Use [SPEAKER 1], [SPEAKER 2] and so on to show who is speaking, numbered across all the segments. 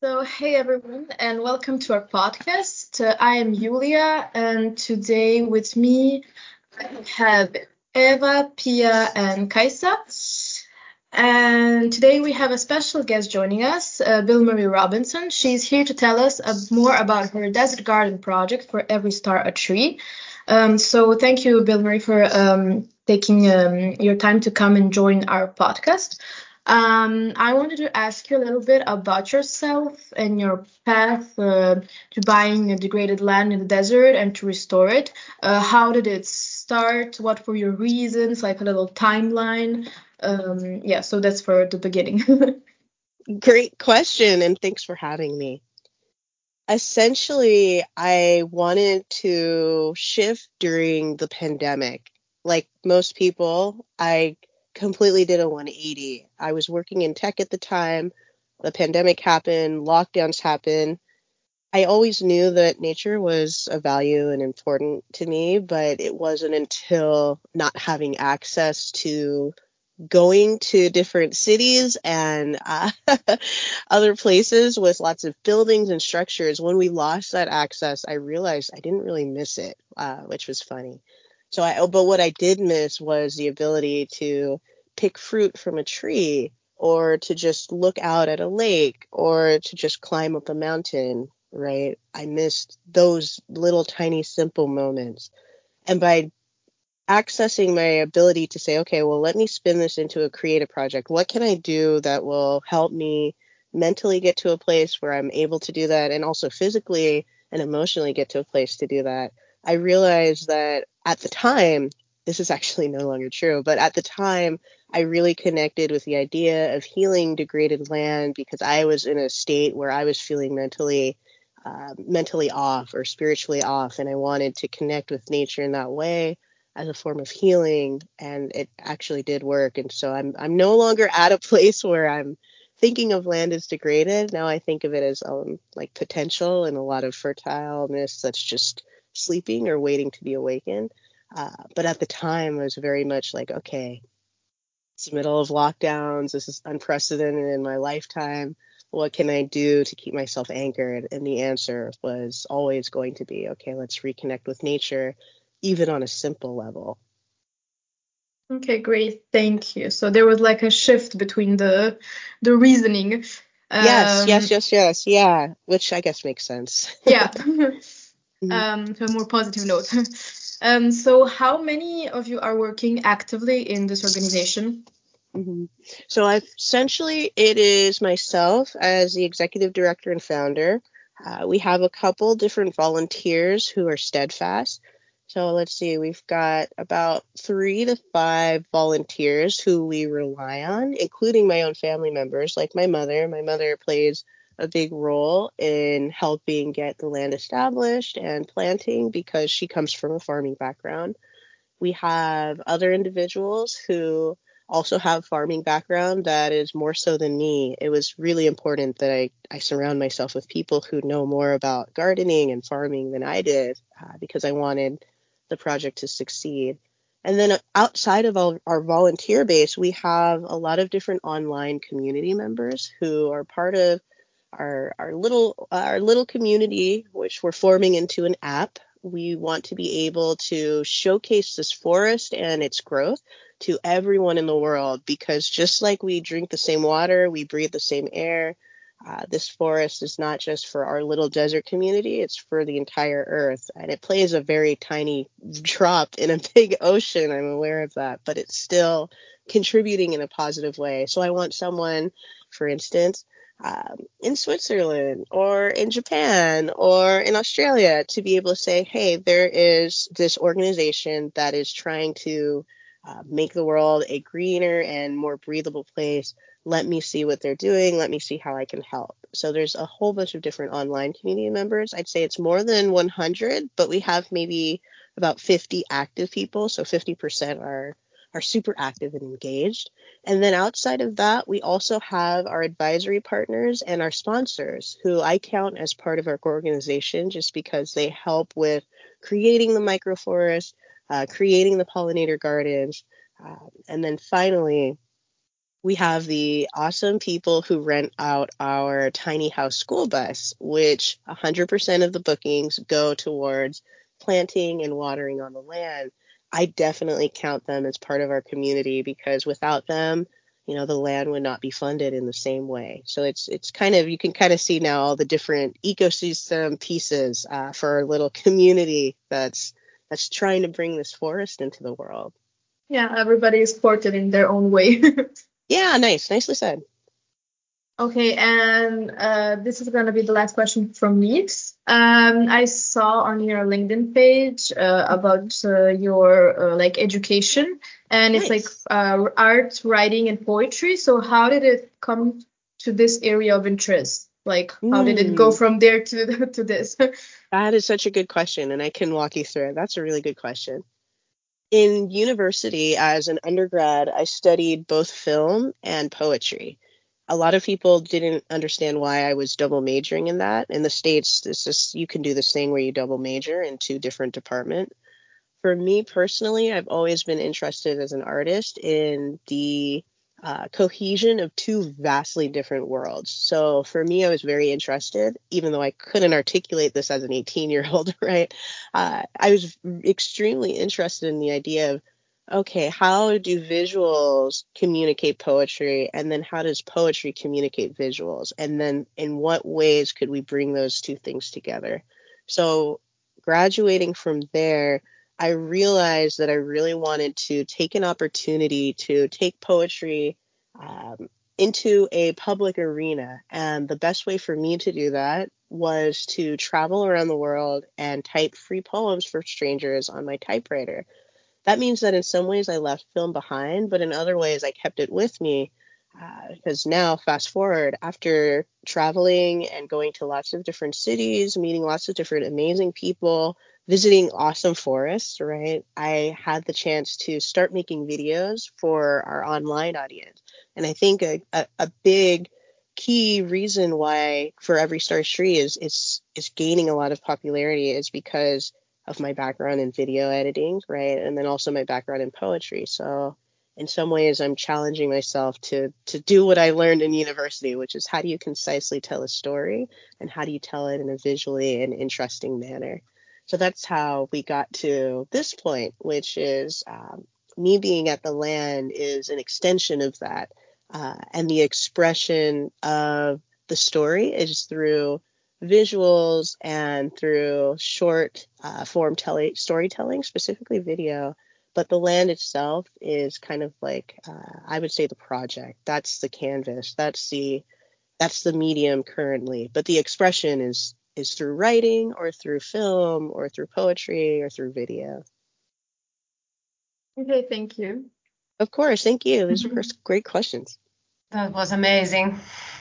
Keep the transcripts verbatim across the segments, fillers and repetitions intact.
[SPEAKER 1] So, hey everyone, and welcome to our podcast. Uh, I am Julia, and today with me I have Eva, Pia, and Kaisa. And today we have a special guest joining us, uh, Bill Marie Robinson. She's here to tell us uh, more about her desert garden project for Every Star a Tree. Um, so, thank you, Bill Marie, for um, taking um, your time to come and join our podcast. Um, I wanted to ask you a little bit about yourself and your path uh, to buying a degraded land in the desert and to restore it. Uh, how did it start? What were your reasons? Like a little timeline. Um, yeah, so that's for the beginning.
[SPEAKER 2] Great question, and thanks for having me. Essentially, I wanted to shift during the pandemic. Like most people, I completely did a one eighty. I was working in tech at the time. The pandemic happened, lockdowns happened. I always knew that nature was a value and important to me, but it wasn't until not having access to going to different cities and uh, other places with lots of buildings and structures. When we lost that access, I realized I didn't really miss it, uh, which was funny. So I, but what I did miss was the ability to pick fruit from a tree, or to just look out at a lake, or to just climb up a mountain, right? I missed those little tiny simple moments. And by accessing my ability to say, okay, well, let me spin this into a creative project. What can I do that will help me mentally get to a place where I'm able to do that, and also physically and emotionally get to a place to do that? I realized that at the time, this is actually no longer true, but at the time, I really connected with the idea of healing degraded land because I was in a state where I was feeling mentally uh, mentally off or spiritually off, and I wanted to connect with nature in that way as a form of healing, and it actually did work. And so I'm I'm no longer at a place where I'm thinking of land as degraded. Now I think of it as um like potential and a lot of fertileness that's just sleeping or waiting to be awakened. Uh, but at the time, I was very much like, okay, it's the middle of lockdowns. This is unprecedented in my lifetime. What can I do to keep myself anchored? And the answer was always going to be, okay, let's reconnect with nature, even on a simple level.
[SPEAKER 1] Okay, great. Thank you. So there was like a shift between the the reasoning.
[SPEAKER 2] Yes, yes,
[SPEAKER 1] Um,
[SPEAKER 2] yes, yes. Yeah, which I guess makes sense.
[SPEAKER 1] yeah.
[SPEAKER 2] Mhm,
[SPEAKER 1] Um, to a more positive note. Um, so how many of you are working actively in this organization?
[SPEAKER 2] mhm. So I've essentially, it is myself as the executive director and founder. Uh, we have a couple different volunteers who are steadfast. So let's see, we've got about three to five volunteers who we rely on, including my own family members, like my mother. My mother plays a big role in helping get the land established and planting because she comes from a farming background. We have other individuals who also have farming background that is more so than me. It was really important that I, I surround myself with people who know more about gardening and farming than I did, uh, because I wanted the project to succeed. And then outside of our, our volunteer base, we have a lot of different online community members who are part of our our little our little community, which we're forming into an app. We want to be able to showcase this forest and its growth to everyone in the world, because just like we drink the same water, we breathe the same air. Uh, this forest is not just for our little desert community, it's for the entire earth. And it plays a very tiny drop in a big ocean. I'm aware of that, but it's still contributing in a positive way. So I want someone, for instance, um, in Switzerland or in Japan or in Australia to be able to say, hey, there is this organization that is trying to uh, make the world a greener and more breathable place. Let me see what they're doing. Let me see how I can help. So there's a whole bunch of different online community members. I'd say it's more than one hundred, but we have maybe about fifty active people. So fifty percent are are super active and engaged. And then outside of that, we also have our advisory partners and our sponsors, who I count as part of our organization just because they help with creating the microforest, uh, creating the pollinator gardens. Uh, and then finally, We have the awesome people who rent out our tiny house school bus, which one hundred percent of the bookings go towards planting and watering on the land. I definitely count them as part of our community because without them, you know, the land would not be funded in the same way. So it's it's kind of, you can kind of see now all the different ecosystem pieces uh, for our little community that's that's trying to bring this forest into the world.
[SPEAKER 1] Yeah, everybody is supported in their own way.
[SPEAKER 2] Yeah, nice. Nicely said.
[SPEAKER 1] Okay, and uh, this is going to be the last question from me. Um, I saw on your LinkedIn page uh, about uh, your uh, like education, and it's like
[SPEAKER 2] Nice.
[SPEAKER 1] uh, art, writing, and poetry. So how did it come to this area of interest? Like, how did it go
[SPEAKER 2] Mm,
[SPEAKER 1] from there to to this?
[SPEAKER 2] that is such a good question, and I can walk you through it. That's a really good question. In university, as an undergrad, I studied both film and poetry. A lot of people didn't understand why I was double majoring in that. In the States, it's just you can do this thing where you double major in two different departments. For me personally, I've always been interested as an artist in the uh, cohesion of two vastly different worlds. So for me, I was very interested, even though I couldn't articulate this as an eighteen year old, right? Uh, I was extremely interested in the idea of, okay, how do visuals communicate poetry? And then how does poetry communicate visuals? And then in what ways could we bring those two things together? So graduating from there, I realized that I really wanted to take an opportunity to take poetry um, into a public arena. And the best way for me to do that was to travel around the world and type free poems for strangers on my typewriter. That means that in some ways I left film behind, but in other ways I kept it with me. Uh, because now, fast forward, after traveling and going to lots of different cities, meeting lots of different amazing people, visiting awesome forests, right? I had the chance to start making videos for our online audience. And I think a, a, a big key reason why For Every Star Tree is, is, is gaining a lot of popularity is because of my background in video editing, right? And then also my background in poetry. So in some ways I'm challenging myself to to do what I learned in university, which is how do you concisely tell a story and how do you tell it in a visually and interesting manner. So that's how we got to this point, which is um, me being at the land is an extension of that. Uh, and the expression of the story is through visuals and through short uh, form tele- storytelling, specifically video. But the land itself is kind of like uh, I would say the project. That's the canvas. That's the that's the medium currently. But the expression is is through writing or through film or through poetry or through video.
[SPEAKER 1] Okay, thank you.
[SPEAKER 2] Of course, thank you. These were great questions.
[SPEAKER 3] That was amazing.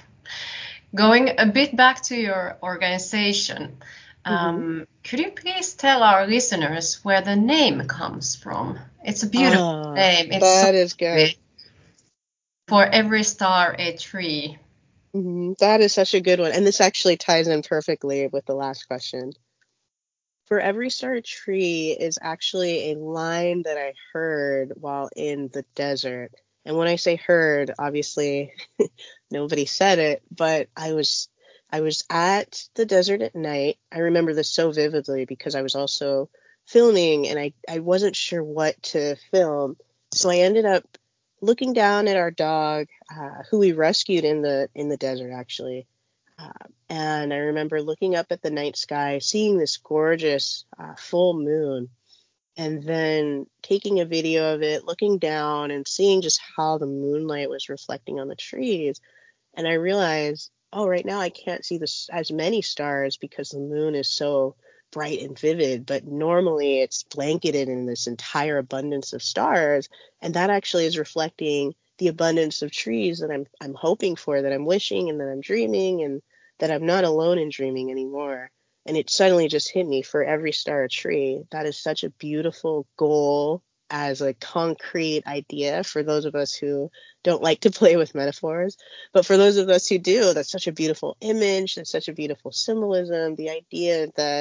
[SPEAKER 3] Going a bit back to your organization,
[SPEAKER 2] Mm-hmm.
[SPEAKER 3] um, could you please tell our listeners where the name comes from? It's a beautiful
[SPEAKER 2] Oh,
[SPEAKER 3] name. It's so
[SPEAKER 2] that is good.
[SPEAKER 3] big. For every star, a tree.
[SPEAKER 2] Mm-hmm. That is such a good one. And this actually ties in perfectly with the last question. For Every Star Tree is actually a line that I heard while in the desert. And when I say heard, obviously nobody said it, but I was I was at the desert at night. I remember this so vividly because I was also filming and I, I wasn't sure what to film. So I ended up looking down at our dog, uh, who we rescued in the in the desert actually. Uh, and I remember looking up at the night sky, seeing this gorgeous uh, full moon, and then taking a video of it, looking down and seeing just how the moonlight was reflecting on the trees. And I realized, oh, right now I can't see this as many stars because the moon is so bright and vivid, but normally it's blanketed in this entire abundance of stars, and that actually is reflecting the abundance of trees that I'm I'm hoping for, that I'm wishing, and that I'm dreaming, and that I'm not alone in dreaming anymore. And it suddenly just hit me, for every star a tree. That is such a beautiful goal as a concrete idea for those of us who don't like to play with metaphors. But for those of us who do, that's such a beautiful image. That's such a beautiful symbolism. The idea that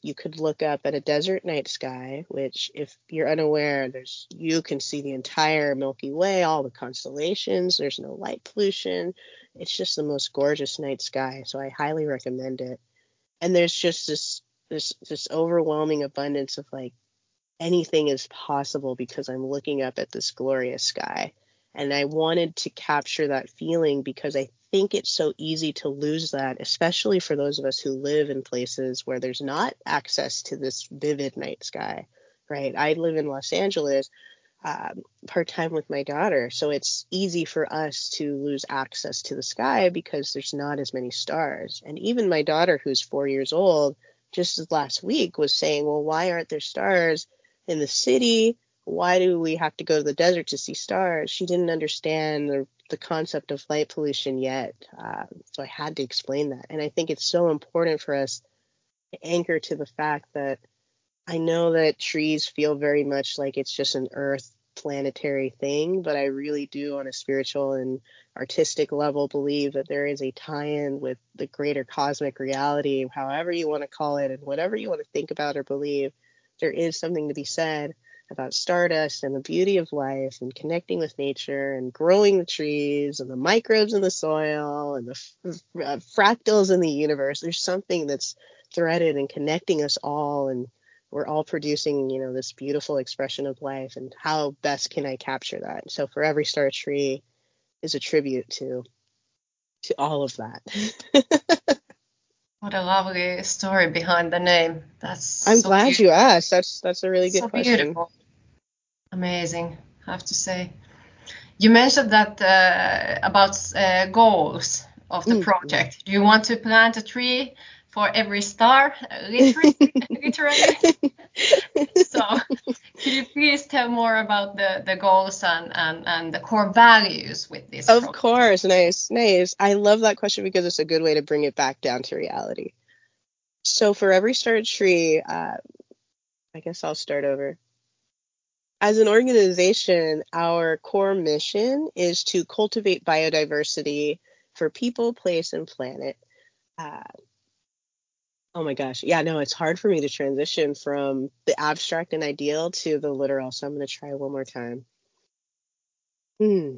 [SPEAKER 2] you could look up at a desert night sky, which if you're unaware, there's you can see the entire Milky Way, all the constellations. There's no light pollution. It's just the most gorgeous night sky. So I highly recommend it. And there's just this this this overwhelming abundance of like anything is possible because I'm looking up at this glorious sky. And I wanted to capture that feeling because I think it's so easy to lose that, especially for those of us who live in places where there's not access to this vivid night sky, right? I live in Los Angeles um, part-time with my daughter, so it's easy for us to lose access to the sky because there's not as many stars. And even my daughter, who's four years old, just last week was saying, well, why aren't there stars in the city? Why do we have to go to the desert to see stars? She didn't understand the, the concept of light pollution yet. Uh, so I had to explain that. And I think it's so important for us to anchor to the fact that I know that trees feel very much like it's just an earth planetary thing, but I really do on a spiritual and artistic level believe that there is a tie-in with the greater cosmic reality, however you want to call it, and whatever you want to think about or believe. There is something to be said about stardust and the beauty of life and connecting with nature and growing the trees and the microbes in the soil and the f- uh, fractals in the universe. There's something that's threaded and connecting us all, and we're all producing, you know, this beautiful expression of life. And how best can I capture that? So For Every Star Tree is a tribute to to all of that.
[SPEAKER 3] What a lovely story behind the name. That's
[SPEAKER 2] I'm
[SPEAKER 3] so
[SPEAKER 2] glad
[SPEAKER 3] beautiful.
[SPEAKER 2] you asked. That's that's a really good
[SPEAKER 3] So
[SPEAKER 2] question.
[SPEAKER 3] beautiful. Amazing, I have to say. You mentioned that uh, about uh, goals of the
[SPEAKER 2] Mm.
[SPEAKER 3] project. Do you want to plant a tree for every star, uh, literally? literally? So, could you please tell more about the, the goals and, and, and the core values with this
[SPEAKER 2] Of
[SPEAKER 3] project?
[SPEAKER 2] course, nice, nice. I love that question because it's a good way to bring it back down to reality. So For Every Star Tree, uh, I guess I'll start over. As an organization, our core mission is to cultivate biodiversity for people, place, and planet. Uh, oh my gosh. Yeah, no, it's hard for me to transition from the abstract and ideal to the literal. So I'm going to try one more time. Hmm.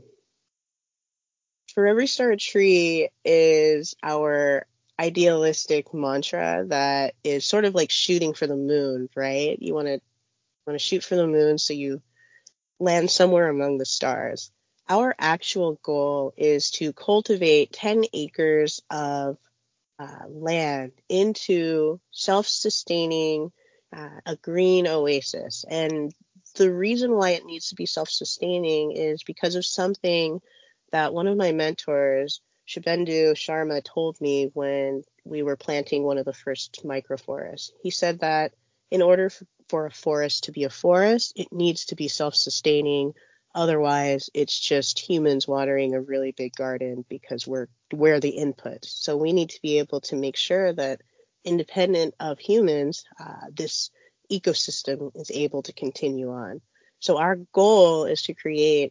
[SPEAKER 2] For Every Star Tree is our idealistic mantra that is sort of like shooting for the moon, right? You want to want to shoot for the moon so you land somewhere among the stars. Our actual goal is to cultivate ten acres of uh, land into self-sustaining, uh, a green oasis. And the reason why it needs to be self-sustaining is because of something that one of my mentors, Shubendu Sharma, told me when we were planting one of the first microforests. He said that in order for a forest to be a forest, it needs to be self-sustaining. Otherwise, it's just humans watering a really big garden because we're we're the input. So we need to be able to make sure that independent of humans, uh, this ecosystem is able to continue on. So our goal is to create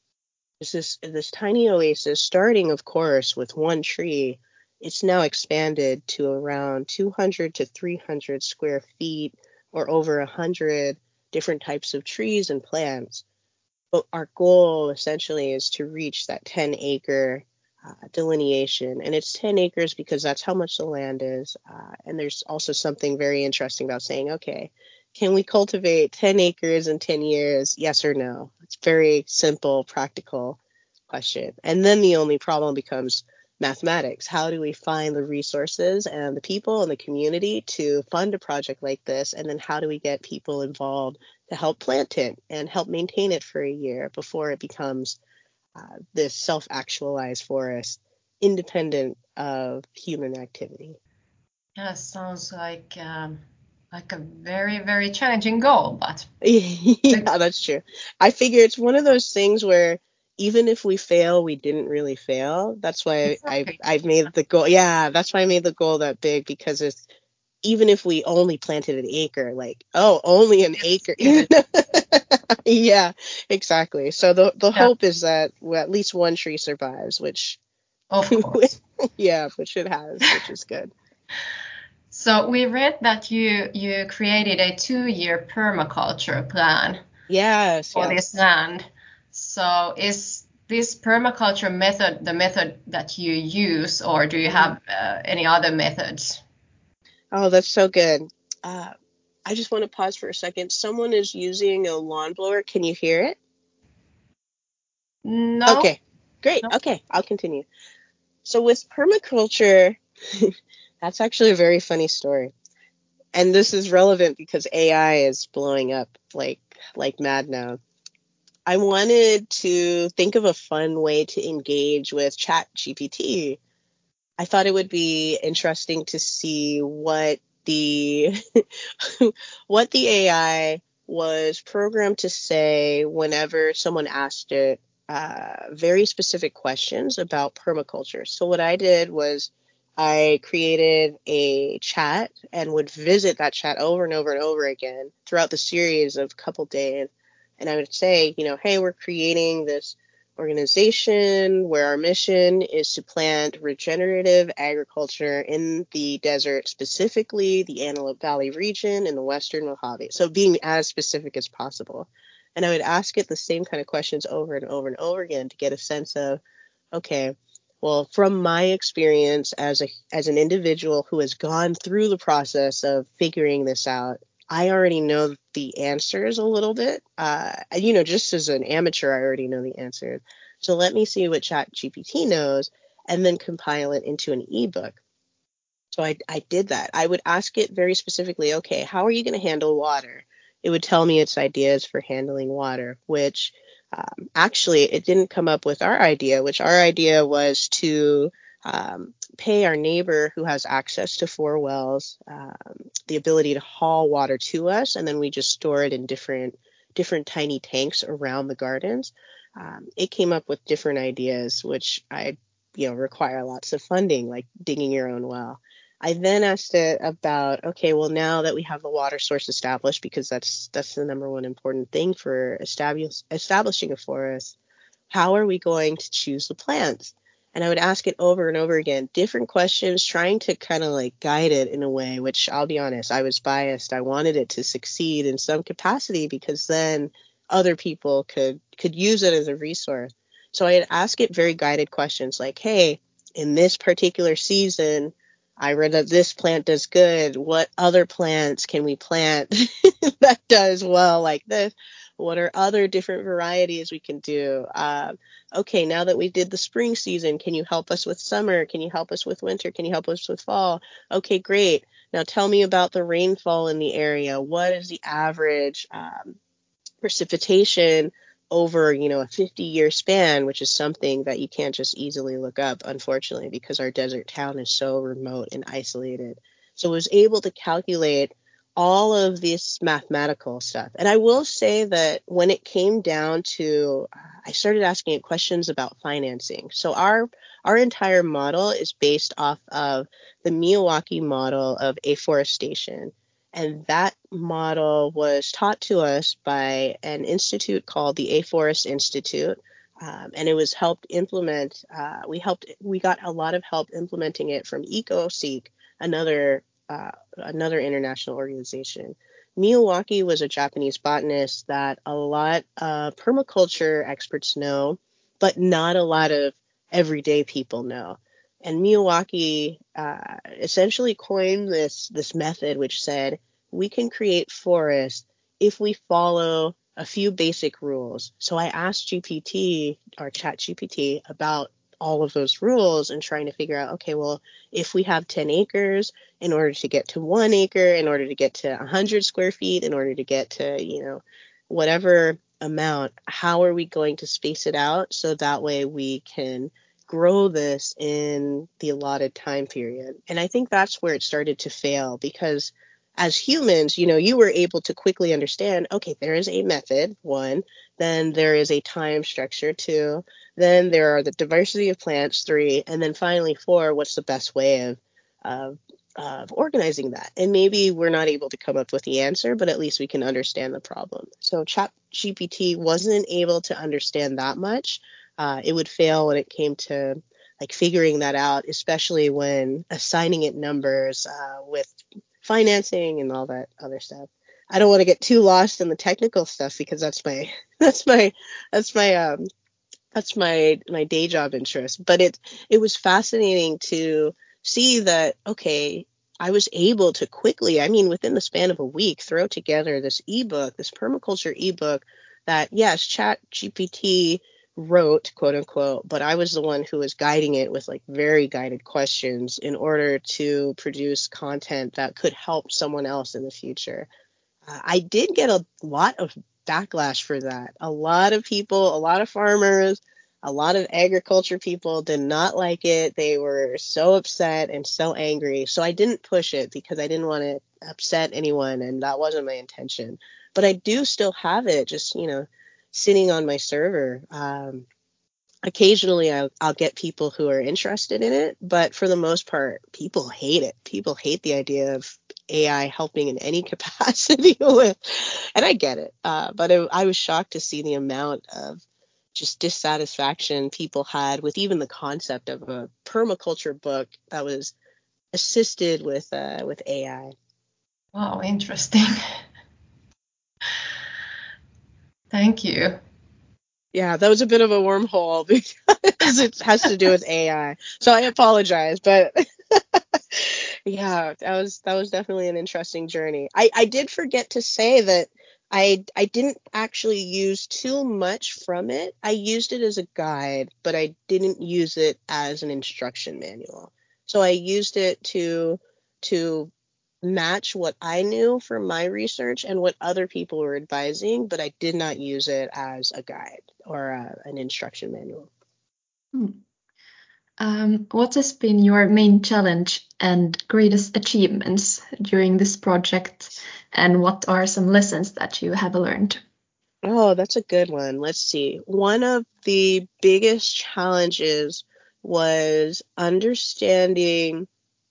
[SPEAKER 2] this this tiny oasis, starting, of course, with one tree. It's now expanded to around two hundred to three hundred square feet, or over one hundred different types of trees and plants. But our goal essentially is to reach that ten acre uh, delineation. And it's ten acres because that's how much the land is. Uh, and there's also something very interesting about saying, okay, can we cultivate ten acres in ten years? Yes or no? It's very simple, practical question. And then the only problem becomes mathematics. How do we find the resources and the people and the community to fund a project like this? And then how do we get people involved to help plant it and help maintain it for a year before it becomes uh, this self-actualized forest independent of human activity?
[SPEAKER 3] Yeah, sounds like um, like a very, very challenging goal, but
[SPEAKER 2] Yeah, that's true. I figure it's one of those things where even if we fail, we didn't really fail. That's why I
[SPEAKER 3] exactly.
[SPEAKER 2] I've made the goal. Yeah, that's why I made the goal that big, because it's even if we only planted an acre, like, oh, only an acre. Yeah, exactly. So the the
[SPEAKER 3] Yeah,
[SPEAKER 2] hope is that well, at least one tree survives, which
[SPEAKER 3] of course.
[SPEAKER 2] yeah, which it has, which is good.
[SPEAKER 3] So we read that you you created a two-year permaculture plan
[SPEAKER 2] Yes,
[SPEAKER 3] for
[SPEAKER 2] yes.
[SPEAKER 3] this land. So is this permaculture method the method that you use, or do you have uh, any other methods?
[SPEAKER 2] Oh, that's so good. Uh, I just want to pause for a second. Someone is using a lawn blower. Can you hear it?
[SPEAKER 3] No.
[SPEAKER 2] Okay, great.
[SPEAKER 3] No.
[SPEAKER 2] Okay, I'll continue. So with permaculture, that's actually a very funny story. And this is relevant because A I is blowing up like like mad now. I wanted to think of a fun way to engage with Chat G P T. I thought it would be interesting to see what the what the A I was programmed to say whenever someone asked it uh, very specific questions about permaculture. So what I did was I created a chat and would visit that chat over and over and over again throughout the series of a couple days. And I would say, you know, hey, we're creating this organization where our mission is to plant regenerative agriculture in the desert, specifically the Antelope Valley region in the Western Mojave. So being as specific as possible. And I would ask it the same kind of questions over and over and over again to get a sense of, okay, well, from my experience as a as an individual who has gone through the process of figuring this out, I already know the answers a little bit. Uh, you know, just as an amateur, I already know the answers. So let me see what Chat G P T knows and then compile it into an ebook. So I, I did that. I would ask it very specifically, okay, how are you going to handle water? It would tell me its ideas for handling water, which um, actually it didn't come up with our idea, which our idea was to um, pay our neighbor who has access to four wells um, the ability to haul water to us, and then we just store it in different different tiny tanks around the gardens. Um, it came up with different ideas, which I, you know, require lots of funding, like digging your own well. I then asked it about, okay, well, now that we have the water source established, because that's that's the number one important thing for establish, establishing a forest, how are we going to choose the plants? And I would ask it over and over again, different questions, trying to kind of like guide it in a way, which I'll be honest, I was biased. I wanted it to succeed in some capacity because then other people could could use it as a resource. So I'd ask it very guided questions like, hey, in this particular season, I read that this plant does good. What other plants can we plant that does well like this? What are other different varieties we can do? Um, okay, now that we did the spring season, can you help us with summer? Can you help us with winter? Can you help us with fall? Okay, great. Now tell me about the rainfall in the area. What is the average um, precipitation over, you know, a fifty year span, which is something that you can't just easily look up, unfortunately, because our desert town is so remote and isolated. So I was able to calculate all of this mathematical stuff. And I will say that when it came down to, I started asking it questions about financing. So our our entire model is based off of the Miyawaki model of afforestation. And that model was taught to us by an institute called the Aforest Institute. Um, and it was helped implement, uh, we helped, we got a lot of help implementing it from EcoSeek, another, uh, another international organization. Miyawaki was a Japanese botanist that a lot of permaculture experts know, but not a lot of everyday people know. And Miyawaki uh, essentially coined this this method, which said we can create forests if we follow a few basic rules. So I asked G P T or Chat G P T about all of those rules and trying to figure out, okay, well, if we have ten acres, in order to get to one acre, in order to get to one hundred square feet, in order to get to, you know, whatever amount, how are we going to space it out so that way we can grow this in the allotted time period? And I think that's where it started to fail because as humans, you know, you were able to quickly understand, okay, there is a method, one, then there is a time structure, two, then there are the diversity of plants, three, and then finally, four, what's the best way of, of, of organizing that? And maybe we're not able to come up with the answer, but at least we can understand the problem. So Chat G P T wasn't able to understand that much. Uh, it would fail when it came to like figuring that out, especially when assigning it numbers uh, with financing and all that other stuff. I don't want to get too lost in the technical stuff because that's my that's my that's my um that's my my day job interest. But it it was fascinating to see that, okay, I was able to quickly, I mean, within the span of a week, throw together this ebook, this permaculture ebook that, yes, Chat G P T wrote, quote unquote, but I was the one who was guiding it with like very guided questions in order to produce content that could help someone else in the future. Uh, I did get a lot of backlash for that. A lot of people, a lot of farmers, a lot of agriculture people did not like it. They were so upset and so angry. So I didn't push it because I didn't want to upset anyone, and that wasn't my intention. But I do still have it, just, you know, sitting on my server. Um, occasionally I'll, I'll get people who are interested in it, but for the most part, people hate it. People hate the idea of A I helping in any capacity with, and I get it. Uh, but it, I was shocked to see the amount of just dissatisfaction people had with even the concept of a permaculture book that was assisted with uh, with A I.
[SPEAKER 3] Wow, interesting. Thank you.
[SPEAKER 2] Yeah, that was a bit of a wormhole because it has to do with A I. So I apologize, but yeah, that was that was definitely an interesting journey. I, I did forget to say that I I didn't actually use too much from it. I used it as a guide, but I didn't use it as an instruction manual. So I used it to to match what I knew from my research and what other people were advising, but I did not use it as a guide or a, an instruction manual.
[SPEAKER 1] Hmm. Um, what has been your main challenge and greatest achievements during this project, and what are some lessons that you have learned?
[SPEAKER 2] Oh, that's a good one. Let's see. One of the biggest challenges was understanding,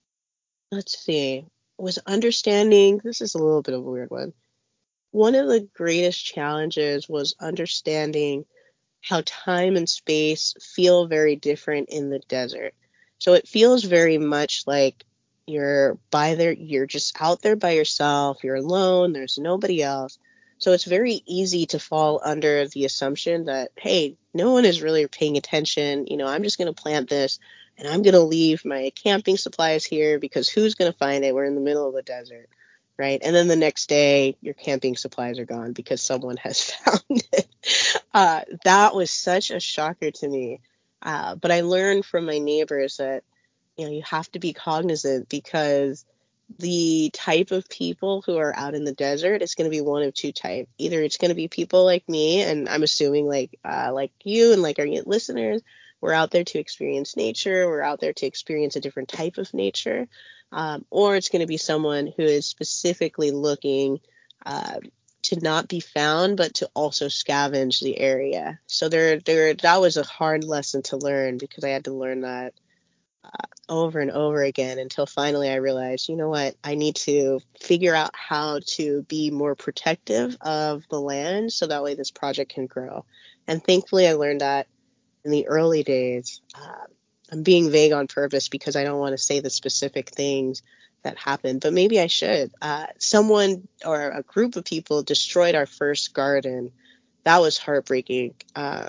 [SPEAKER 2] let's see, was understanding, this is a little bit of a weird one. One of the greatest challenges was understanding how time and space feel very different in the desert. So it feels very much like you're by there, you're just out there by yourself, you're alone, there's nobody else. So it's very easy to fall under the assumption that, hey, no one is really paying attention. You know, I'm just going to plant this and I'm going to leave my camping supplies here because who's going to find it? We're in the middle of the desert, right? And then the next day, your camping supplies are gone because someone has found it. Uh, that was such a shocker to me. Uh, but I learned from my neighbors that, you know, you have to be cognizant because the type of people who are out in the desert is going to be one of two types. Either it's going to be people like me, and I'm assuming like uh, like you and like our listeners, we're out there to experience nature. We're out there to experience a different type of nature. Um, or it's going to be someone who is specifically looking uh, to not be found, but to also scavenge the area. So there, there, that was a hard lesson to learn because I had to learn that uh, over and over again until finally I realized, you know what, I need to figure out how to be more protective of the land so that way this project can grow. And thankfully, I learned that in the early days. Uh, I'm being vague on purpose because I don't want to say the specific things that happened, but maybe I should. Uh, someone or a group of people destroyed our first garden. That was heartbreaking. Uh,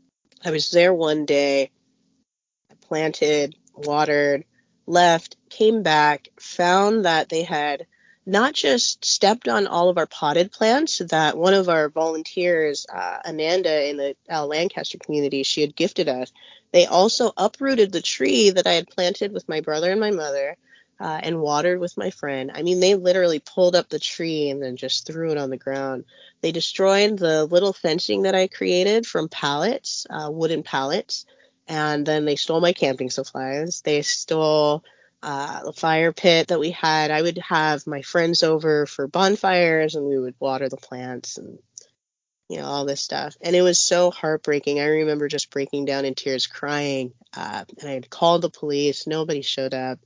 [SPEAKER 2] I was there one day, I planted, watered, left, came back, found that they had not just stepped on all of our potted plants that one of our volunteers, uh, Amanda in the uh, Lancaster community, she had gifted us. They also uprooted the tree that I had planted with my brother and my mother uh, and watered with my friend. I mean, they literally pulled up the tree and then just threw it on the ground. They destroyed the little fencing that I created from pallets, uh, wooden pallets, and then they stole my camping supplies. They stole uh, the fire pit that we had. I would have my friends over for bonfires and we would water the plants and, you know, all this stuff. And it was so heartbreaking. I remember just breaking down in tears, crying. Uh, and I had called the police. Nobody showed up.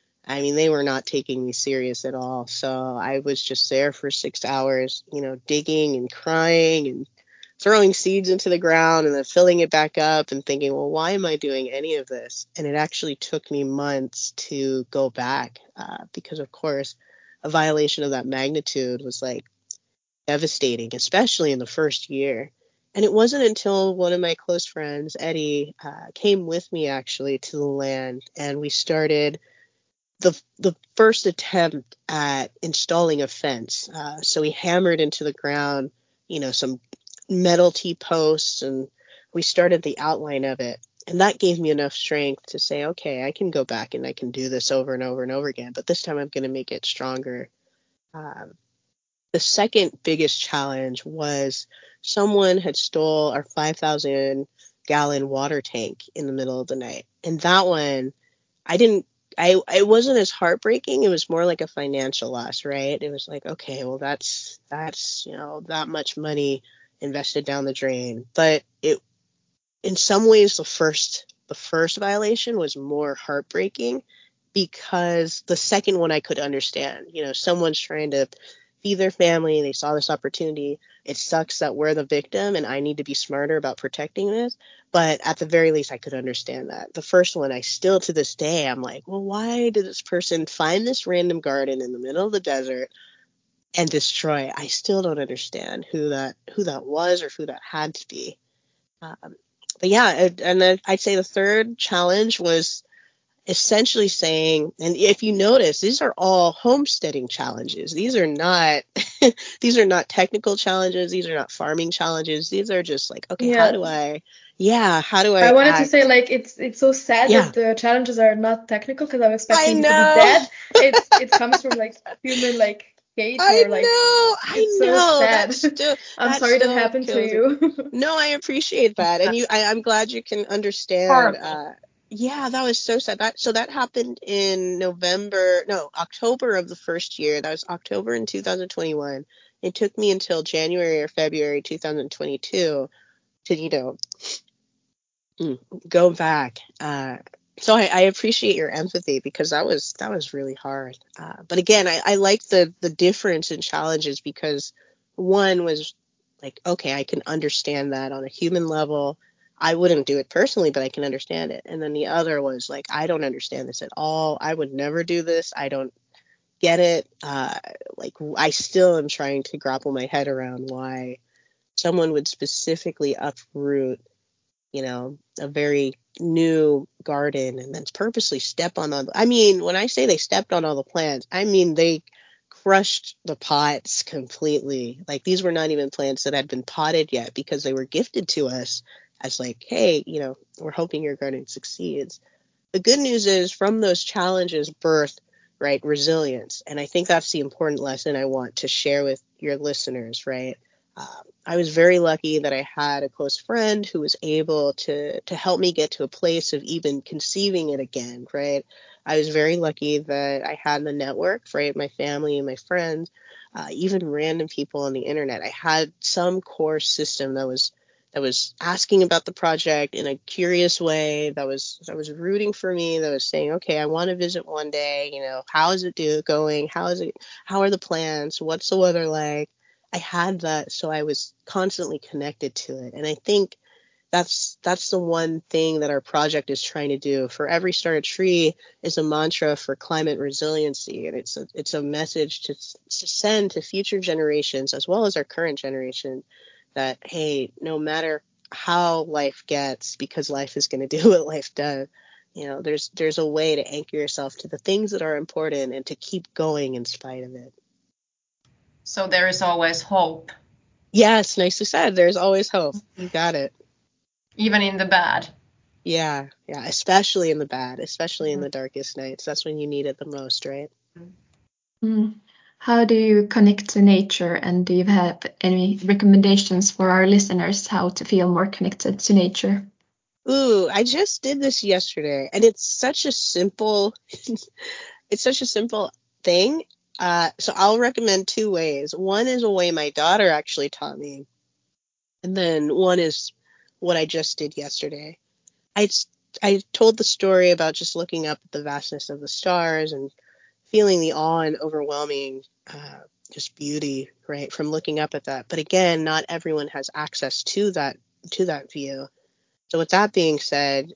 [SPEAKER 2] I mean, they were not taking me serious at all. So I was just there for six hours, you know, digging and crying and throwing seeds into the ground and then filling it back up and thinking, well, why am I doing any of this? And it actually took me months to go back uh, because, of course, a violation of that magnitude was like devastating, especially in the first year. And it wasn't until one of my close friends, Eddie, uh, came with me actually to the land, and we started the the first attempt at installing a fence. Uh, so we hammered into the ground, you know, some metal T-posts, and we started the outline of it. And that gave me enough strength to say, okay, I can go back and I can do this over and over and over again, but this time I'm going to make it stronger. Um, the second biggest challenge was someone had stole our five thousand gallon water tank in the middle of the night. And that one, I didn't, I, it wasn't as heartbreaking. It was more like a financial loss, right? It was like, okay, well, that's, that's, you know, that much money invested down the drain. But it, in some ways, the first, the first violation was more heartbreaking because the second one I could understand. You know, someone's trying to feed their family. They saw this opportunity. It sucks that we're the victim and I need to be smarter about protecting this. But at the very least, I could understand that. The first one, I still to this day, I'm like, well, why did this person find this random garden in the middle of the desert and destroy it? I still don't understand who that who that was or who that had to be. Um, but yeah, it, and then I'd say the third challenge was essentially saying, and if you notice, these are all homesteading challenges. These are not these are not technical challenges. These are not farming challenges. These are just like, okay, how
[SPEAKER 1] Yeah.
[SPEAKER 2] do I, yeah, how do
[SPEAKER 1] I
[SPEAKER 2] I
[SPEAKER 1] wanted to
[SPEAKER 2] act?
[SPEAKER 1] say, like, it's it's so sad
[SPEAKER 2] Yeah,
[SPEAKER 1] that the challenges are not technical because I was
[SPEAKER 2] I
[SPEAKER 1] expecting you to be
[SPEAKER 2] know.
[SPEAKER 1] dead. It's it comes from like human like hate
[SPEAKER 2] I
[SPEAKER 1] or like
[SPEAKER 2] know. I
[SPEAKER 1] it's so
[SPEAKER 2] know.
[SPEAKER 1] sad.
[SPEAKER 2] That still
[SPEAKER 1] I'm
[SPEAKER 2] that
[SPEAKER 1] sorry that
[SPEAKER 2] still
[SPEAKER 1] happened to
[SPEAKER 2] kills me.
[SPEAKER 1] you.
[SPEAKER 2] No, I appreciate that, and you. I, I'm glad you can understand.
[SPEAKER 3] Horrible.
[SPEAKER 2] Uh, yeah, that was so sad. That so that happened in November, no, October of the first year. That was October in two thousand twenty-one. It took me until January or February two thousand twenty-two to, you know, mm, go back. Uh, so I, I appreciate your empathy because that was that was really hard. Uh, but again, I, I like the the difference in challenges because one was like, okay, I can understand that on a human level. I wouldn't do it personally, but I can understand it. And then the other was like, I don't understand this at all. I would never do this. I don't get it. Uh, like I still am trying to grapple my head around why someone would specifically uproot, you know, a very new garden and then purposely step on all the, I mean, when I say they stepped on all the plants, I mean they crushed the pots completely. Like these were not even plants that had been potted yet because they were gifted to us as like, hey, you know, we're hoping your garden succeeds. The good news is from those challenges birth, right, resilience. And I think that's the important lesson I want to share with your listeners, right? Um, I was very lucky that I had a close friend who was able to to help me get to a place of even conceiving it again, right? I was very lucky that I had the network, right? My family and my friends, uh, even random people on the internet. I had some core system that was that was asking about the project in a curious way, that was that was rooting for me, that was saying, okay, I want to visit one day, you know, how is it do going? How is it how are the plans? What's the weather like? I had that, so I was constantly connected to it. And I think that's that's the one thing that our project is trying to do. For every star a tree is a mantra for climate resiliency, and it's a it's a message to, to send to future generations as well as our current generation that, hey, no matter how life gets, because life is going to do what life does, you know, there's there's a way to anchor yourself to the things that are important and to keep going in spite of it.
[SPEAKER 3] So there is always hope,
[SPEAKER 2] Yes, nicely said. There's always hope. You got it.
[SPEAKER 3] even in the bad.
[SPEAKER 2] Yeah, yeah, especially in the bad, especially in the darkest nights. That's when you need it the most, right?
[SPEAKER 1] Mm. How do you connect to nature, and do you have any recommendations for our listeners how to feel more connected to nature?
[SPEAKER 2] Ooh, I just did this yesterday, and it's such a simple, it's such a simple thing. Uh, so I'll recommend two ways. One is a way my daughter actually taught me, and then one is what I just did yesterday. I I told the story about just looking up at the vastness of the stars and feeling the awe and overwhelming uh, just beauty, right, from looking up at that. But again, not everyone has access to that to that view. So with that being said,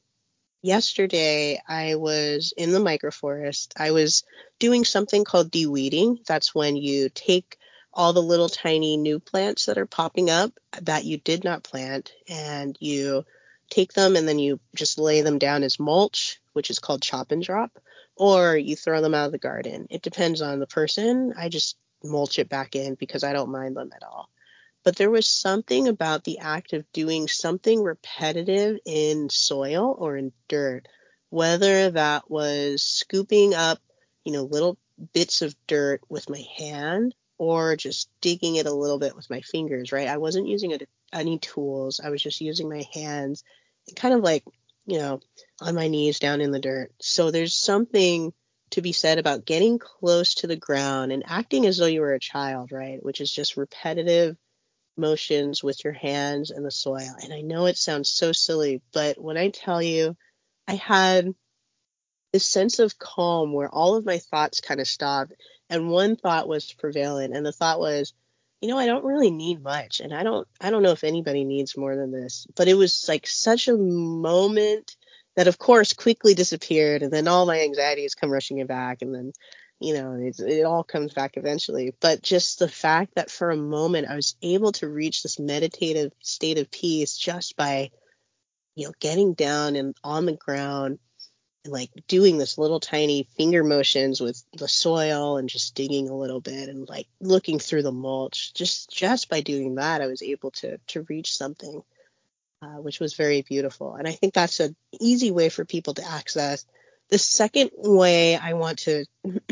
[SPEAKER 2] yesterday I was in the microforest. I was doing something called de-weeding. That's when you take all the little tiny new plants that are popping up that you did not plant, and you take them and then you just lay them down as mulch, which is called chop and drop, or you throw them out of the garden. It depends on the person. I just mulch it back in because I don't mind them at all. But there was something about the act of doing something repetitive in soil or in dirt, whether that was scooping up, you know, little bits of dirt with my hand or just digging it a little bit with my fingers, right? I wasn't using any tools. I was just using my hands, kind of like, you know, on my knees down in the dirt. So there's something to be said about getting close to the ground and acting as though you were a child, right? Which is just repetitive motions with your hands and the soil. And I know it sounds so silly, but when I tell you, I had this sense of calm where all of my thoughts kind of stopped, and one thought was prevalent, and the thought was, you know, I don't really need much, and I don't I don't know if anybody needs more than this. But it was like such a moment that of course quickly disappeared, and then all my anxieties come rushing back, and then you know, it, it all comes back eventually. But just the fact that for a moment I was able to reach this meditative state of peace just by, you know, getting down and on the ground and like doing this little tiny finger motions with the soil and just digging a little bit and like looking through the mulch. Just just by doing that, I was able to to reach something, uh, which was very beautiful. And I think that's an easy way for people to access. The second way I want to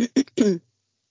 [SPEAKER 2] the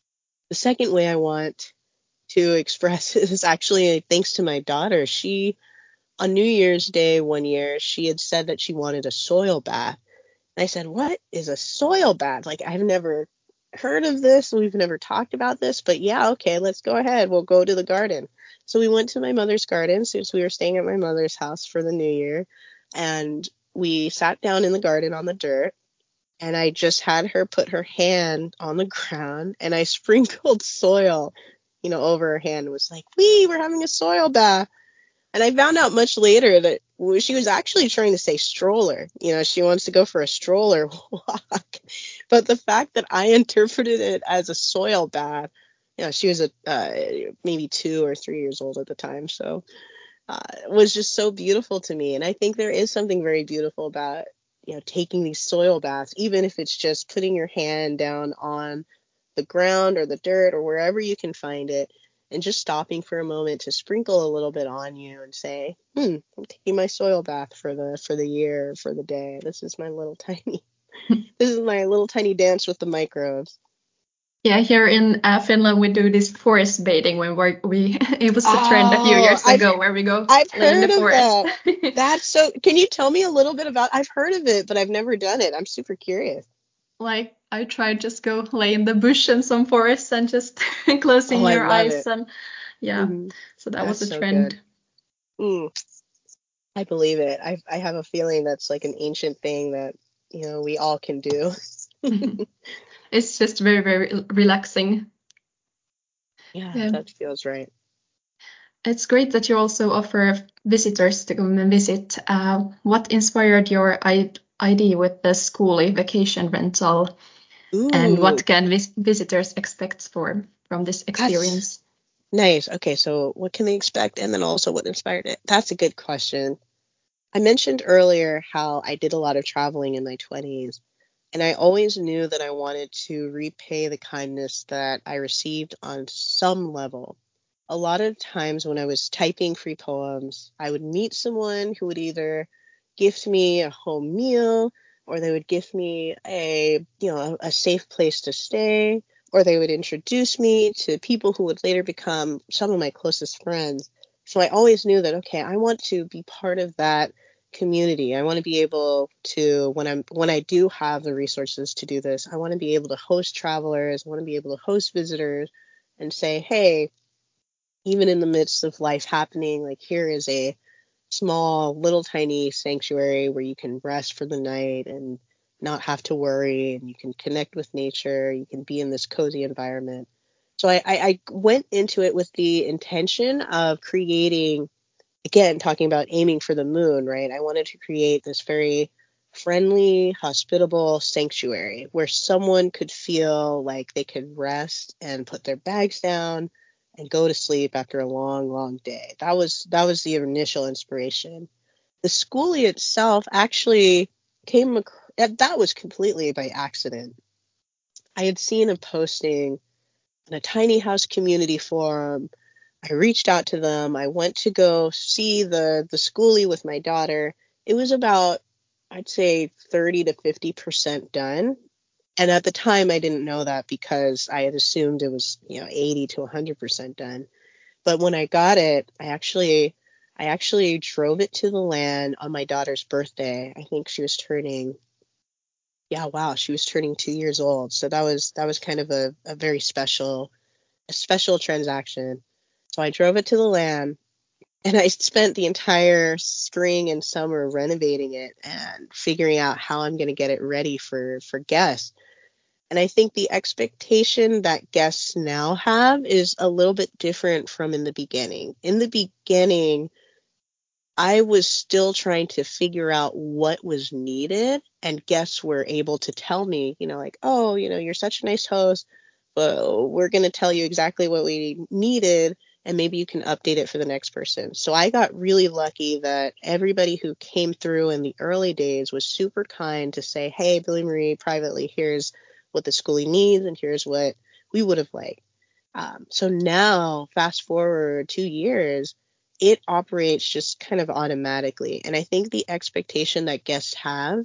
[SPEAKER 2] second way I want to express is actually thanks to my daughter. She, on New Year's Day one year, she had said that she wanted a soil bath. And I said, what is a soil bath? Like, I've never heard of this. We've never talked about this. But yeah, okay, let's go ahead. We'll go to the garden. So we went to my mother's garden since we were staying at my mother's house for the new year. And we sat down in the garden on the dirt. And I just had her put her hand on the ground and I sprinkled soil, you know, over her hand and was like, wee, we're having a soil bath. And I found out much later that she was actually trying to say stroller. You know, she wants to go for a stroller walk. But the fact that I interpreted it as a soil bath, you know, she was a, uh, maybe two or three years old at the time. So uh, it was just so beautiful to me. And I think there is something very beautiful about, you know, taking these soil baths, even if it's just putting your hand down on the ground or the dirt or wherever you can find it and just stopping for a moment to sprinkle a little bit on you and say, hmm, I'm taking my soil bath for the for the year, for the day. This is my little tiny this is my little tiny dance with the microbes.
[SPEAKER 1] Yeah, here in uh, Finland we do this forest bathing when we're, we it was a trend a few
[SPEAKER 2] Oh,
[SPEAKER 1] years
[SPEAKER 2] I've,
[SPEAKER 1] ago where we go
[SPEAKER 2] I've
[SPEAKER 1] lay in the
[SPEAKER 2] heard of
[SPEAKER 1] forest.
[SPEAKER 2] that. That's so. Can you tell me a little bit about? I've heard of it, but I've never done it. I'm super curious.
[SPEAKER 1] Like I tried just go lay in the bush in some forest and just closing
[SPEAKER 2] Oh, I
[SPEAKER 1] your
[SPEAKER 2] love
[SPEAKER 1] eyes
[SPEAKER 2] it.
[SPEAKER 1] and yeah,
[SPEAKER 2] Hmm.
[SPEAKER 1] so that was
[SPEAKER 2] That's
[SPEAKER 1] a
[SPEAKER 2] so
[SPEAKER 1] trend.
[SPEAKER 2] good. Mm, I believe it. I I have a feeling that's like an ancient thing that, you know, we all can do.
[SPEAKER 1] It's just very, very relaxing.
[SPEAKER 2] Yeah,
[SPEAKER 1] Yeah.
[SPEAKER 2] that feels right.
[SPEAKER 1] It's great that you also offer visitors to come and visit. Uh, what inspired your I- idea with the schoolie vacation rental, and
[SPEAKER 2] Ooh,
[SPEAKER 1] what can vis- visitors expect for from this
[SPEAKER 2] that's
[SPEAKER 1] experience?
[SPEAKER 2] nice. Okay, so what can they expect? And then also what inspired it? That's a good question. I mentioned earlier how I did a lot of traveling in my twenties, and I always knew that I wanted to repay the kindness that I received on some level. A lot of times when I was typing free poems, I would meet someone who would either gift me a home meal, or they would gift me a, you know, a, a safe place to stay, or they would introduce me to people who would later become some of my closest friends. So I always knew that, okay, I want to be part of that community. I want to be able to, when I'm when I do have the resources to do this, I want to be able to host travelers, I want to be able to host visitors and say, hey, even in the midst of life happening, like here is a small little tiny sanctuary where you can rest for the night and not have to worry, and you can connect with nature. You can be in this cozy environment. So I, I, I went into it with the intention of creating, again, talking about aiming for the moon, right? I wanted to create this very friendly, hospitable sanctuary where someone could feel like they could rest and put their bags down and go to sleep after a long, long day. That was that was the initial inspiration. The schoolie itself actually came ac- that that was completely by accident. I had seen a posting in a tiny house community forum. I reached out to them. I went to go see the the schoolie with my daughter. It was about, I'd say, thirty to fifty percent done. And at the time I didn't know that because I had assumed it was, you know, eighty to one hundred percent done. But when I got it, I actually I actually drove it to the land on my daughter's birthday. I think she was turning yeah, wow, she was turning two years old. So that was that was kind of a, a very special a special transaction. So I drove it to the land, and I spent the entire spring and summer renovating it and figuring out how I'm going to get it ready for for guests. And I think the expectation that guests now have is a little bit different from in the beginning. In the beginning, I was still trying to figure out what was needed, and guests were able to tell me, you know, like, oh, you know, you're such a nice host, but we're going to tell you exactly what we needed, and maybe you can update it for the next person. So I got really lucky that everybody who came through in the early days was super kind to say, hey, Billy Marie, privately, here's what the schoolie needs, and here's what we would have liked. Um, so now, fast forward two years, it operates just kind of automatically. And I think the expectation that guests have,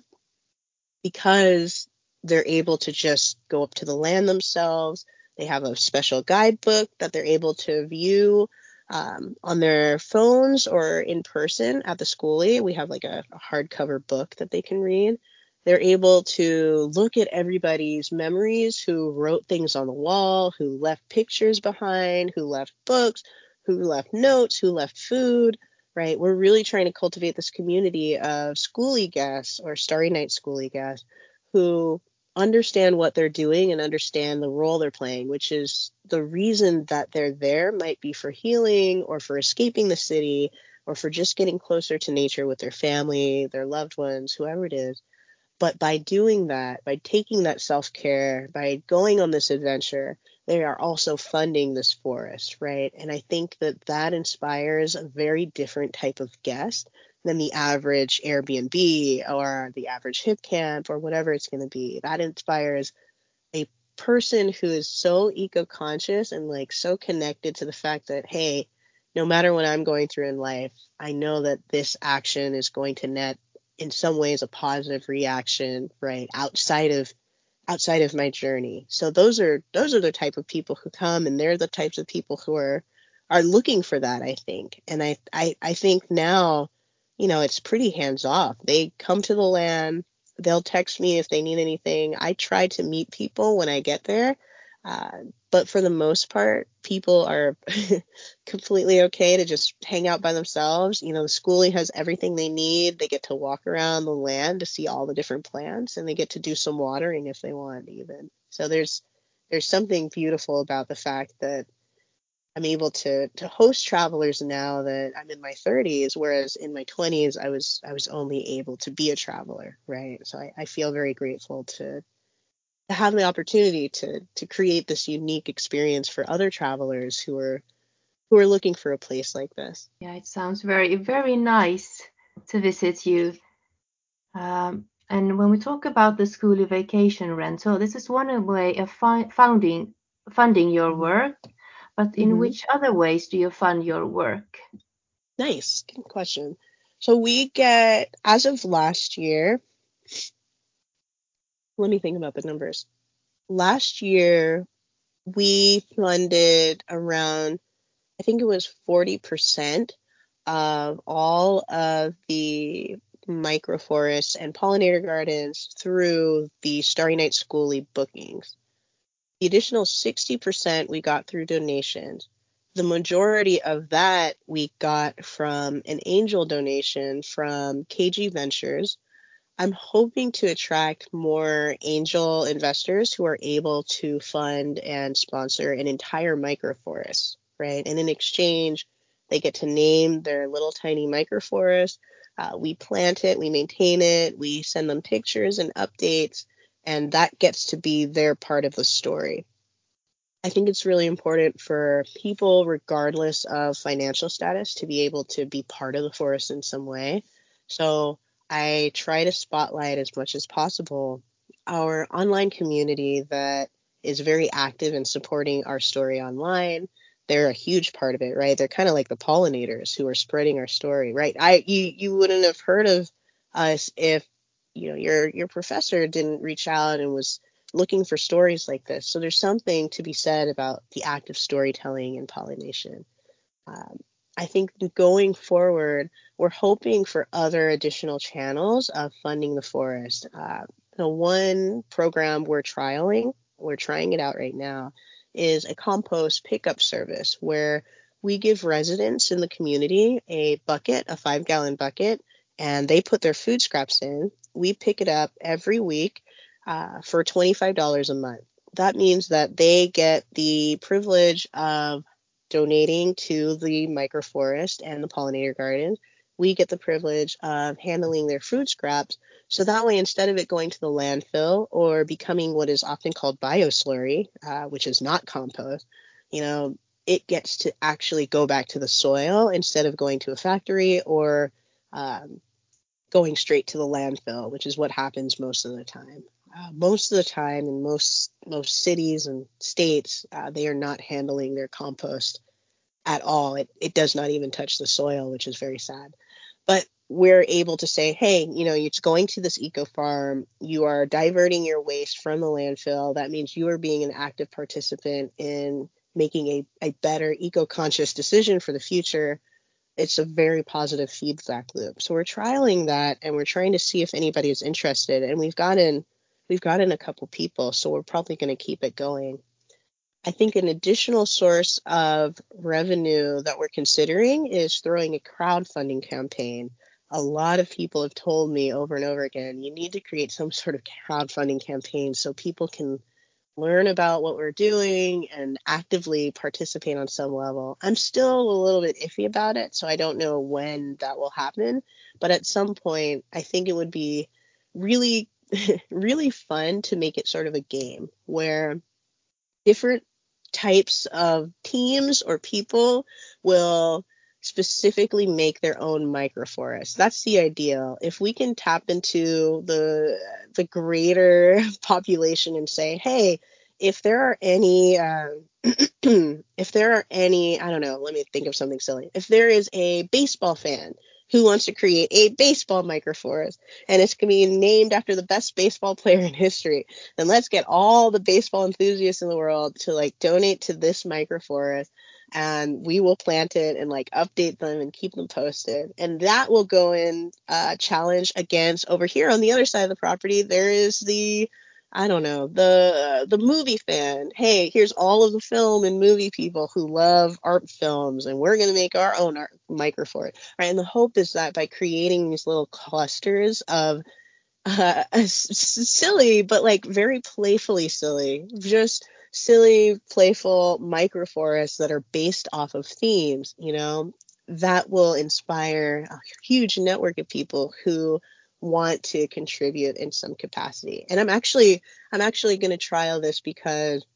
[SPEAKER 2] because they're able to just go up to the land themselves, they have a special guidebook that they're able to view um, on their phones or in person at the schoolie. We have like a, a hardcover book that they can read. They're able to look at everybody's memories, who wrote things on the wall, who left pictures behind, who left books, who left notes, who left food, right? We're really trying to cultivate this community of schoolie guests or Starry Night schoolie guests who understand what they're doing and understand the role they're playing, which is the reason that they're there might be for healing or for escaping the city or for just getting closer to nature with their family, their loved ones, whoever it is. But by doing that, by taking that self-care, by going on this adventure, they are also funding this forest, right? And I think that that inspires a very different type of guest than the average Airbnb or the average hip camp or whatever it's going to be. That inspires a person who is so eco-conscious and like so connected to the fact that, hey, no matter what I'm going through in life, I know that this action is going to net in some ways a positive reaction, right, outside of outside of my journey. So those are those are the type of people who come, and they're the types of people who are are looking for that, I think. And I I, I think now, you know, it's pretty hands off. They come to the land, they'll text me if they need anything. I try to meet people when I get there. Uh, but for the most part, people are completely okay to just hang out by themselves. You know, the schoolie has everything they need. They get to walk around the land to see all the different plants, and they get to do some watering if they want even. So there's there's something beautiful about the fact that I'm able to to host travelers now that I'm in my thirties, whereas in my twenties I was I was only able to be a traveler, right? So I, I feel very grateful to to have the opportunity to to create this unique experience for other travelers who are who are looking for a place like this.
[SPEAKER 1] Yeah, it sounds very, very nice to visit you. Um, and when we talk about the schoolie vacation rental, this is one way of fi- founding, funding your
[SPEAKER 2] Mm-hmm.
[SPEAKER 1] work. But in
[SPEAKER 2] Mm-hmm.
[SPEAKER 1] which other ways do you fund your work?
[SPEAKER 2] Nice, good question. So we get, as of last year, let me think about the numbers. Last year, we funded around, I think it was forty percent of all of the microforests and pollinator gardens through the Starry Night Schoolie bookings. The additional sixty percent we got through donations. The majority of that we got from an angel donation from K G Ventures. I'm hoping to attract more angel investors who are able to fund and sponsor an entire microforest, right? And in exchange, they get to name their little tiny microforest. Uh, we plant it, we maintain it, we send them pictures and updates, and that gets to be their part of the story. I think it's really important for people, regardless of financial status, to be able to be part of the forest in some way. So I try to spotlight as much as possible our online community that is very active in supporting our story online. They're a huge part of it, right? They're kind of like the pollinators who are spreading our story, right? I you you wouldn't have heard of us if you know your your professor didn't reach out and was looking for stories like this. So there's something to be said about the act of storytelling and pollination. Um, I think going forward, we're hoping for other additional channels of funding the forest. Uh, the one program we're trialing, we're trying it out right now, is a compost pickup service where we give residents in the community a bucket, a five gallon bucket, and they put their food scraps in. We pick it up every week uh, for twenty-five dollars a month. That means that they get the privilege of donating to the microforest and the pollinator garden. We get the privilege of handling their food scraps. So that way, instead of it going to the landfill or becoming what is often called bioslurry, uh, which is not compost, you know, it gets to actually go back to the soil instead of going to a factory or um, going straight to the landfill, which is what happens most of the time. Uh, most of the time in most most cities and states, uh, they are not handling their compost at all. It, it does not even touch the soil, which is very sad. But we're able to say, hey, you know, it's going to this eco farm. You are diverting your waste from the landfill. That means you are being an active participant in making a, a better eco-conscious decision for the future. It's a very positive feedback loop. So we're trialing that and we're trying to see if anybody is interested. And we've gotten we've gotten a couple people, so we're probably going to keep it going. I think an additional source of revenue that we're considering is throwing a crowdfunding campaign. A lot of people have told me over and over again, you need to create some sort of crowdfunding campaign so people can learn about what we're doing and actively participate on some level. I'm still a little bit iffy about it, so I don't know when that will happen. But at some point, I think it would be really, really fun to make it sort of a game where different types of teams or people will specifically make their own microforest. That's the ideal. If we can tap into the the greater population and say, hey, if there are any uh, if there are any, I don't know, let me think of something silly. If there is a baseball fan who wants to create a baseball microforest and it's going to be named after the best baseball player in history, then let's get all the baseball enthusiasts in the world to like donate to this microforest and we will plant it and like update them and keep them posted. And that will go in uh, challenge against over here on the other side of the property. There is the I don't know, the uh, the movie fan. Hey, here's all of the film and movie people who love art films, and we're going to make our own art microforest, right? And the hope is that by creating these little clusters of uh, s- silly, but like very playfully silly, just silly, playful microforests that are based off of themes, you know, that will inspire a huge network of people who want to contribute in some capacity. And I'm actually, I'm actually going to trial this because,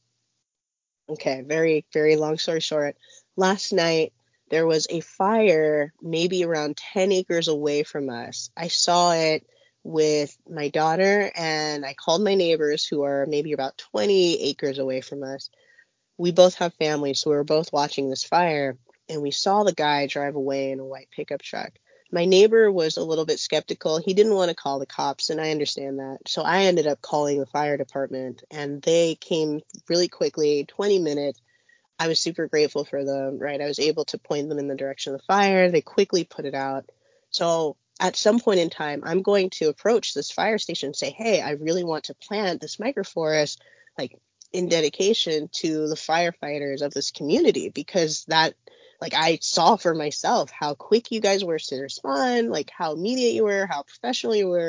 [SPEAKER 2] okay, very, very long story short, last night there was a fire maybe around ten acres away from us. I saw it with my daughter and I called my neighbors who are maybe about twenty acres away from us. We both have families, so we were both watching this fire and we saw the guy drive away in a white pickup truck. My neighbor was a little bit skeptical. He didn't want to call the cops, and I understand that. So I ended up calling the fire department, and they came really quickly, twenty minutes. I was super grateful for them, right? I was able to point them in the direction of the fire. They quickly put it out. So at some point in time, I'm going to approach this fire station and say, hey, I really want to plant this microforest, like in dedication to the firefighters of this community, because that, like, I saw for myself how quick you guys were to respond, like how immediate you were, how professional you were.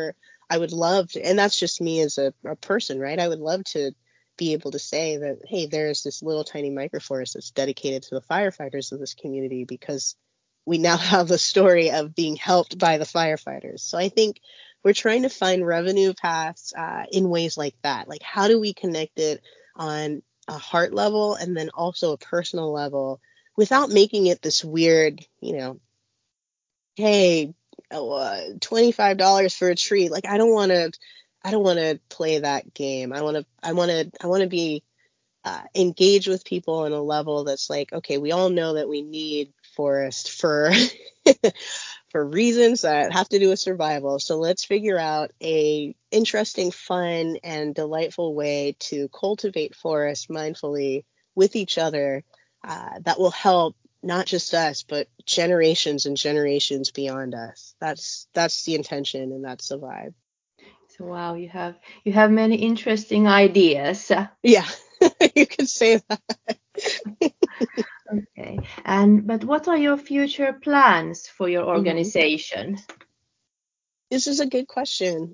[SPEAKER 2] I would love to, and that's just me as a, a person, right? I would love to be able to say that, hey, there's this little tiny microforest that's dedicated to the firefighters of this community, because we now have a story of being helped by the firefighters. So I think we're trying to find revenue paths uh, in ways like that. Like, how do we connect it on a heart level and then also a personal level without making it this weird, you know, hey, oh, uh, twenty-five dollars for a tree. Like, I don't want to, I don't want to play that game. I want to, I want to, I want to be uh, engage with people on a level that's like, okay, we all know that we need forest for for reasons that have to do with survival. So let's figure out a interesting, fun, and delightful way to cultivate forest mindfully with each other uh, that will help not just us, but generations and generations beyond us. That's that's the intention, and that's the vibe.
[SPEAKER 4] So wow, you have you have many interesting ideas.
[SPEAKER 2] Yeah, you could say that.
[SPEAKER 4] Okay. And but what are your future plans for your organization?
[SPEAKER 2] Mm-hmm. This is a good question.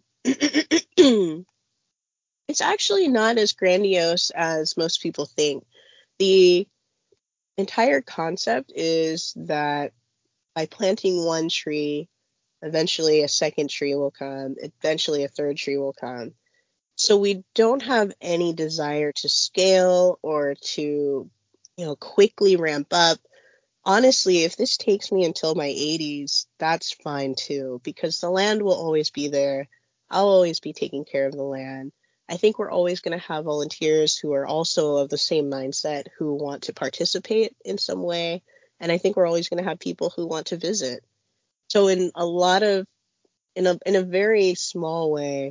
[SPEAKER 2] It's actually not as grandiose as most people think. The entire concept is that by planting one tree, eventually a second tree will come, eventually a third tree will come. So we don't have any desire to scale or to, you know, quickly ramp up. Honestly, if this takes me until my eighties, that's fine too, because the land will always be there. I'll always be taking care of the land. I think we're always going to have volunteers who are also of the same mindset, who want to participate in some way. And I think we're always going to have people who want to visit. So in a lot of, in a, in a very small way,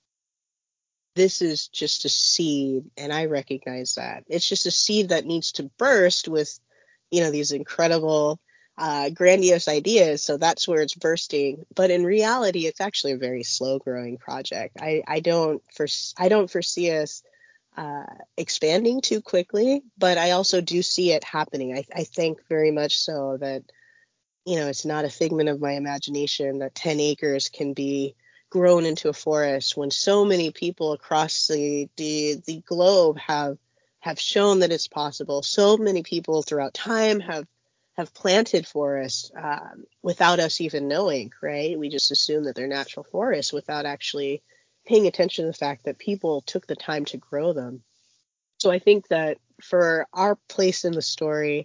[SPEAKER 2] this is just a seed, and I recognize that. It's just a seed that needs to burst with, you know, these incredible, uh, grandiose ideas. So that's where it's bursting. But in reality, it's actually a very slow growing project. I, I don't foresee, I don't foresee us uh, expanding too quickly, but I also do see it happening. I, I think very much so that, you know, it's not a figment of my imagination that ten acres can be grown into a forest when so many people across the, the the globe have have shown that it's possible. So many people throughout time have have planted forests um, without us even knowing, right? We just assume that they're natural forests without actually paying attention to the fact that people took the time to grow them. So I think that for our place in the story,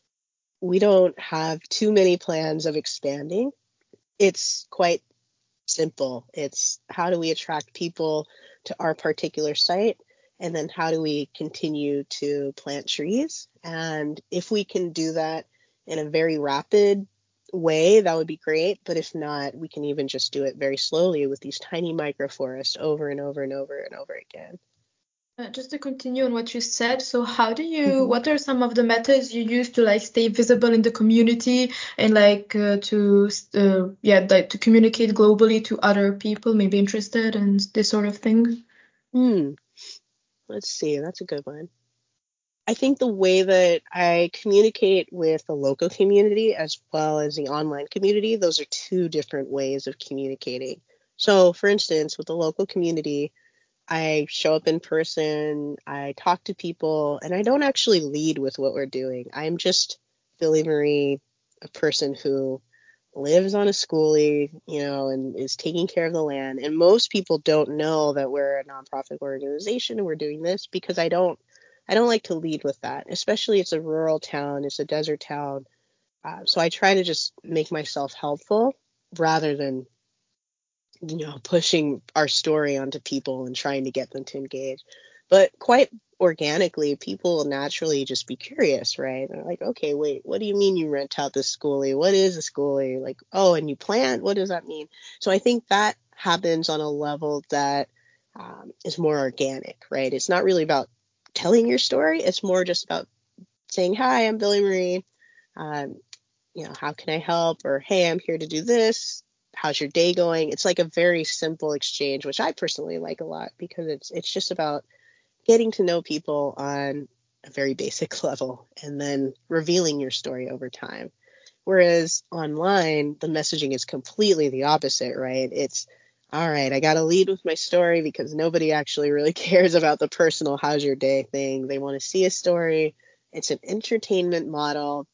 [SPEAKER 2] we don't have too many plans of expanding. It's quite simple. It's how do we attract people to our particular site? And then how do we continue to plant trees? And if we can do that in a very rapid way, that would be great. But if not, we can even just do it very slowly with these tiny microforests over and over and over and over again.
[SPEAKER 1] Uh, just to continue on what you said, so how do you,
[SPEAKER 2] Mm-hmm.
[SPEAKER 1] what are some of the methods you use to like stay visible in the community and like uh, to, uh, yeah, like to communicate globally to other people maybe interested in this sort of thing?
[SPEAKER 2] Hmm. Let's see. That's a good one. I think the way that I communicate with the local community as well as the online community, those are two different ways of communicating. So, for instance, with the local community, I show up in person, I talk to people, and I don't actually lead with what we're doing. I'm just Billy Marie, a person who lives on a schoolie, you know, and is taking care of the land. And most people don't know that we're a nonprofit organization and we're doing this because I don't I don't like to lead with that, especially it's a rural town, it's a desert town. Uh, so I try to just make myself helpful rather than, you know, pushing our story onto people and trying to get them to engage. But quite organically, people will naturally just be curious, right? They're like, okay, wait, what do you mean you rent out this schoolie? What is a schoolie? Like, oh, and you plant? What does that mean? So I think that happens on a level that um, is more organic, right? It's not really about telling your story. It's more just about saying, hi, I'm Billy Marie. Um, you know, how can I help? Or, hey, I'm here to do this. How's your day going? It's like a very simple exchange, which I personally like a lot because it's it's just about getting to know people on a very basic level and then revealing your story over time. Whereas online, the messaging is completely the opposite, right? It's All right, I got to lead with my story because nobody actually really cares about the personal how's your day thing. They want to see a story. It's an entertainment model.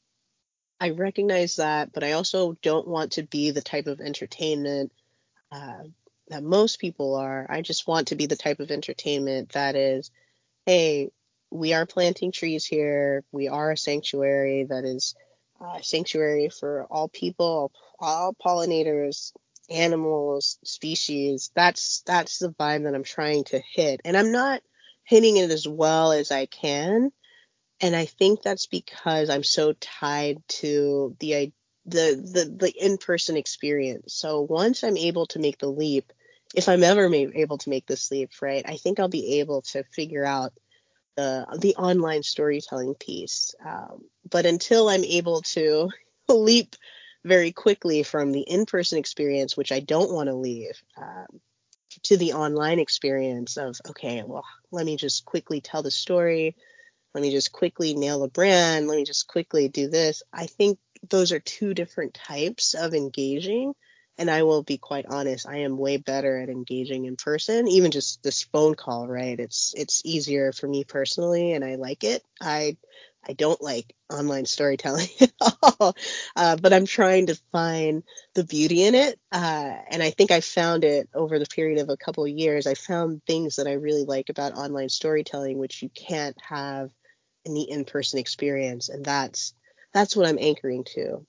[SPEAKER 2] I recognize that, but I also don't want to be the type of entertainment uh, that most people are. I just want to be the type of entertainment that is, hey, we are planting trees here. We are a sanctuary that is a sanctuary for all people, all pollinators, animals, species. That's that's the vibe that I'm trying to hit, and I'm not hitting it as well as I can. And I think that's because I'm so tied to the the the, the in-person experience. So once I'm able to make the leap, if I'm ever ma- able to make this leap, right, I think I'll be able to figure out the the online storytelling piece. Um, but until I'm able to leap very quickly from the in-person experience, which I don't want to leave, um, to the online experience of, okay, well, let me just quickly tell the story. Let me just quickly nail a brand. Let me just quickly do this. I think those are two different types of engaging. And I will be quite honest, I am way better at engaging in person, even just this phone call, right? It's it's easier for me personally, and I like it. I I don't like online storytelling at all, uh, but I'm trying to find the beauty in it. Uh, and I think I found it over the period of a couple of years. I found things that I really like about online storytelling, which you can't have in the in-person experience, and that's that's what I'm anchoring to.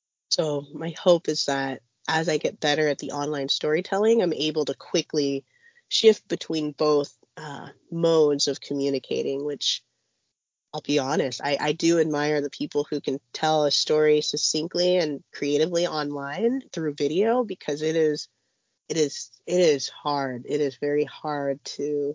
[SPEAKER 2] So my hope is that as I get better at the online storytelling, I'm able to quickly shift between both uh, modes of communicating, which I'll be honest, I, I do admire the people who can tell a story succinctly and creatively online through video, because it is it is it is hard. It is very hard to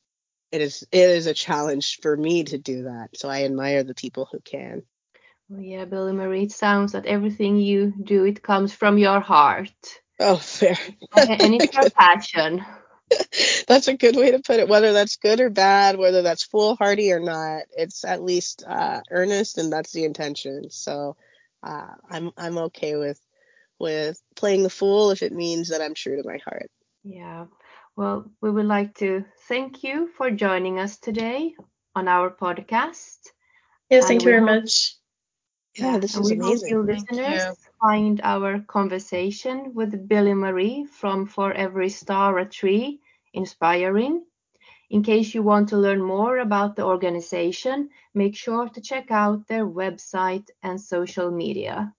[SPEAKER 2] it is it is a challenge for me to do that. So I admire the people who can.
[SPEAKER 4] Well, yeah, Billy Marie, it sounds that everything you do, it comes from your heart.
[SPEAKER 2] Oh, fair.
[SPEAKER 4] And it's your passion.
[SPEAKER 2] That's a good way to put it. Whether that's good or bad, whether that's foolhardy or not, it's at least uh, earnest, and that's the intention. So uh, I'm I'm okay with with playing the fool if it means that I'm true to my heart.
[SPEAKER 4] Yeah. Well, we would like to thank you for joining us today on our podcast.
[SPEAKER 1] Yes,
[SPEAKER 4] And
[SPEAKER 1] thank you
[SPEAKER 4] we
[SPEAKER 1] very
[SPEAKER 4] hope,
[SPEAKER 1] much.
[SPEAKER 2] Yeah,
[SPEAKER 4] yeah,
[SPEAKER 2] this
[SPEAKER 4] and
[SPEAKER 2] is
[SPEAKER 4] we hope
[SPEAKER 2] amazing.
[SPEAKER 4] you
[SPEAKER 3] Thank
[SPEAKER 4] listeners
[SPEAKER 3] you.
[SPEAKER 4] find our conversation with Billy Marie from For Every Star a Tree inspiring. In case you want to learn more about the organization, make sure to check out their website and social media.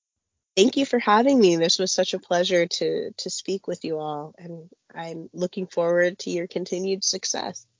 [SPEAKER 2] Thank you for having me. This was such a pleasure to to speak with you all, and I'm looking forward to your continued success.